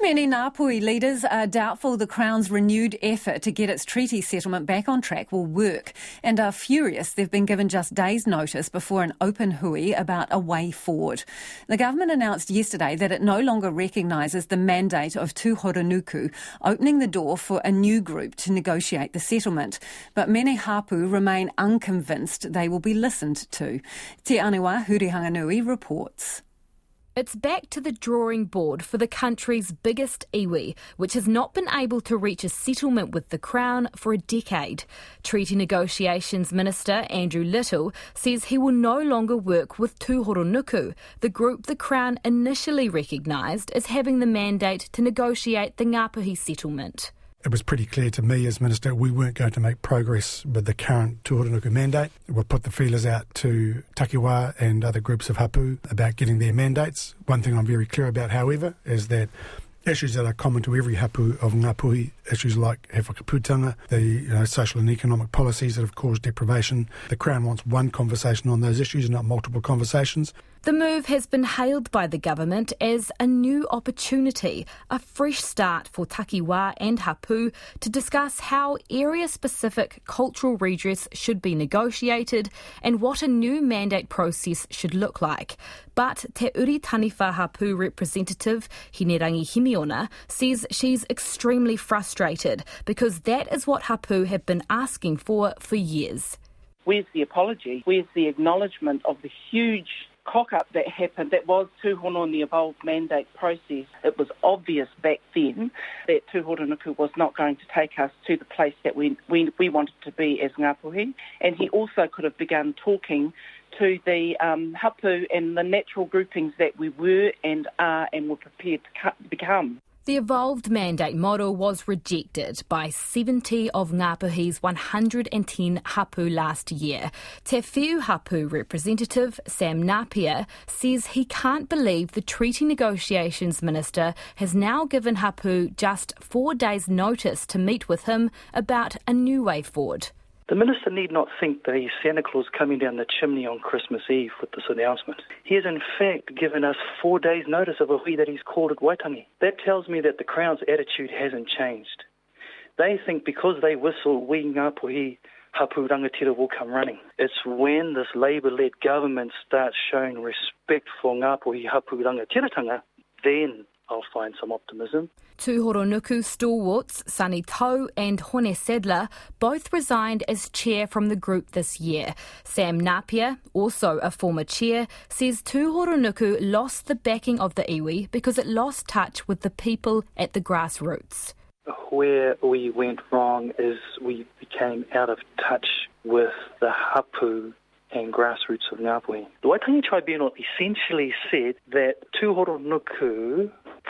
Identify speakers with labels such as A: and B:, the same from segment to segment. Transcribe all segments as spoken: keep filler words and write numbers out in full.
A: Many Ngāpuhi leaders are doubtful the Crown's renewed effort to get its treaty settlement back on track will work and are furious they've been given just days' notice before an open hui about a way forward. The government announced yesterday that it no longer recognises the mandate of Tūhoranuku, opening the door for a new group to negotiate the settlement. But many hapu remain unconvinced they will be listened to. Te Aniwa Hurihanganui reports.
B: It's back to the drawing board for the country's biggest iwi, which has not been able to reach a settlement with the Crown for a decade. Treaty Negotiations Minister Andrew Little says he will no longer work with Tūhoranuku, the group the Crown initially recognised as having the mandate to negotiate the Ngāpuhi settlement.
C: It was pretty clear to me as Minister we weren't going to make progress with the current Tūhoranuku mandate. We'll put the feelers out to Takiwā and other groups of hapu about getting their mandates. One thing I'm very clear about, however, is that issues that are common to every hapu of Ngāpuhi, issues like he whakaputanga, the you know, social and economic policies that have caused deprivation, the Crown wants one conversation on those issues, not multiple conversations.
B: The move has been hailed by the government as a new opportunity, a fresh start for Takiwā and hapu to discuss how area-specific cultural redress should be negotiated and what a new mandate process should look like. But Te Uri Taniwha hapu representative, Hinerangi Himiona, says she's extremely frustrated because that is what hapu have been asking for for years.
D: Where's the apology? Where's the acknowledgement of the huge cock-up that happened? That was tūhono on the evolved mandate process. It was obvious back then that Tūhoranuku was not going to take us to the place that we, we, we wanted to be as Ngāpuhi. And he also could have begun talking to the um, hapu and the natural groupings that we were and are and were prepared to become.
B: The evolved mandate model was rejected by seventy of Ngāpuhi's one hundred ten hapu last year. Te Whiu hapu representative Sam Napier says he can't believe the Treaty Negotiations Minister has now given hapu just four days' notice to meet with him about a new way forward.
E: The Minister need not think that he's Santa Claus coming down the chimney on Christmas Eve with this announcement. He has in fact given us four days' notice of a hui that he's called at Waitangi. That tells me that the Crown's attitude hasn't changed. They think because they whistle, we Ngāpuhi hapu rangatira will come running. It's when this Labour-led government starts showing respect for Ngāpuhi hapu rangatiratanga, then I'll find some optimism.
B: Tūhoranuku stalwarts Sunny Tau and Hone Sadler both resigned as chair from the group this year. Sam Napier, also a former chair, says Tūhoranuku lost the backing of the iwi because it lost touch with the people at the grassroots.
E: Where we went wrong is we became out of touch with the hapu and grassroots of Ngāpuhi. The Waitangi Tribunal essentially said that Tūhoranuku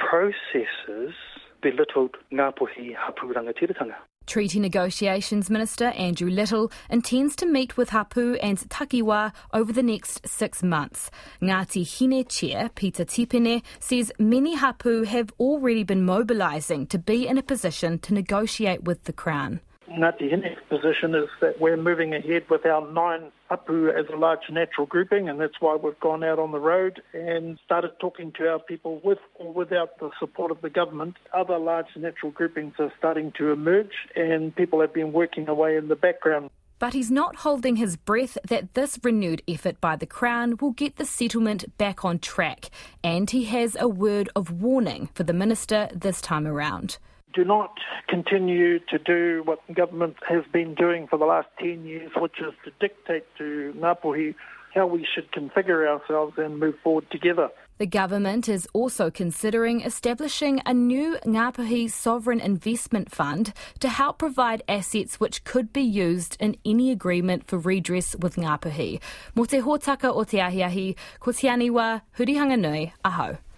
E: processes belittled Ngāpuhi hapu rangatiratanga.
B: Treaty Negotiations Minister Andrew Little intends to meet with hapu and Takiwā over the next six months. Ngāti Hine Chair Peter Tipene says many hapu have already been mobilising to be in a position to negotiate with the Crown.
F: Ngāti Hine's position is that we're moving ahead with our nine hapu as a large natural grouping, and that's why we've gone out on the road and started talking to our people with or without the support of the government. Other large natural groupings are starting to emerge, and people have been working away in the background.
B: But he's not holding his breath that this renewed effort by the Crown will get the settlement back on track, and he has a word of warning for the Minister this time around.
F: Do not continue to do what the government has been doing for the last ten years, which is to dictate to Ngāpuhi how we should configure ourselves and move forward together.
B: The government is also considering establishing a new Ngāpuhi Sovereign Investment Fund to help provide assets which could be used in any agreement for redress with Ngāpuhi. Mo te hōtaka o te ahiahi, ko te aniwa, Hurihanganui, aho.